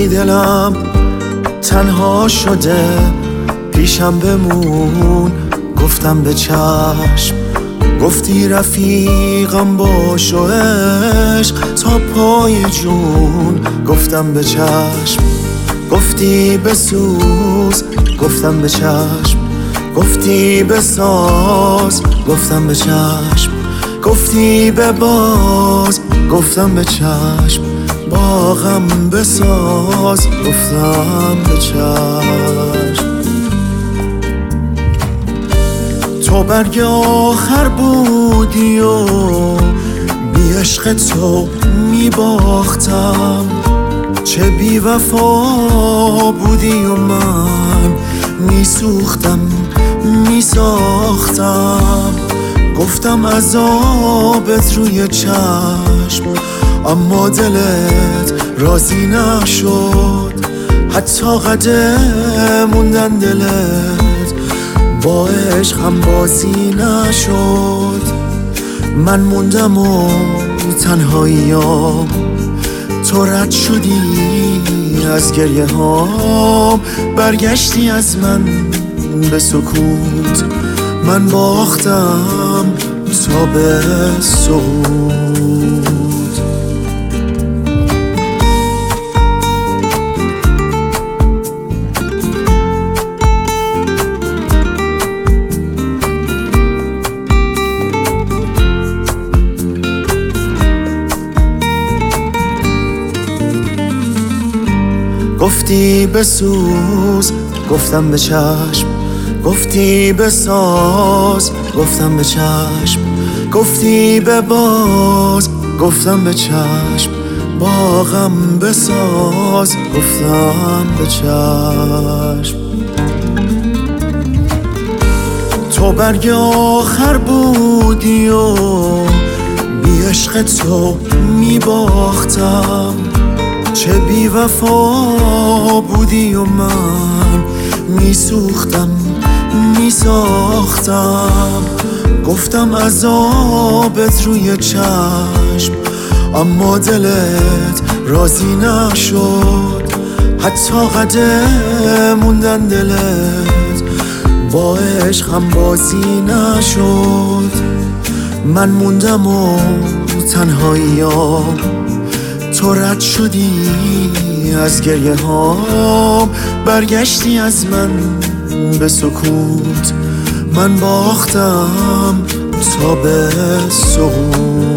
وقتی دلم تنها شده پیشم بمون، گفتم به چشم. گفتی رفیقم باش و عشق تا پای جون، گفتم به چشم. گفتی بسوز، گفتم به چشم. گفتی بساز، گفتم به چشم. گفتی بباز، گفتم به چشم. باغم بساز، گفتم به چشم. تو برگ آخر بودی و بی عشق تو می باختم. چه بی وفا بودی و من می سوختم می ساختم. گفتم عذابت روی چشم، اما دلت راضی نشد. حتی قدم موندن دلت با عشقم بازی نشد. من موندم و تنهاییام، تو رد شدی از گریه هام. برگشتی از من به سکوت، من باختم تا به صعود. گفتی بسوز، گفتم به چشم. گفتی بساز، گفتم به چشم. گفتی بباز، گفتم به چشم. باغم بساز، گفتم به چشم. تو برگ آخر بودی و بی عشق تو می باختم. چه بی وفا بودی و من می سوختم می ساختم. گفتم عذابت روی چشم، اما دلت راضی نشد. حتی قدم موندن دلت با عشقم بازی نشد. من موندم و تنهاییام، تو رد شدی از گریه هام. برگشتی از من به سکوت، من باختم تا به صعود.